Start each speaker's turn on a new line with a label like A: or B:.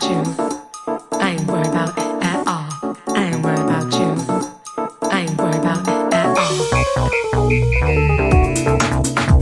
A: you. I ain't worried about it at all. I ain't worried about you. I ain't worried about it at all.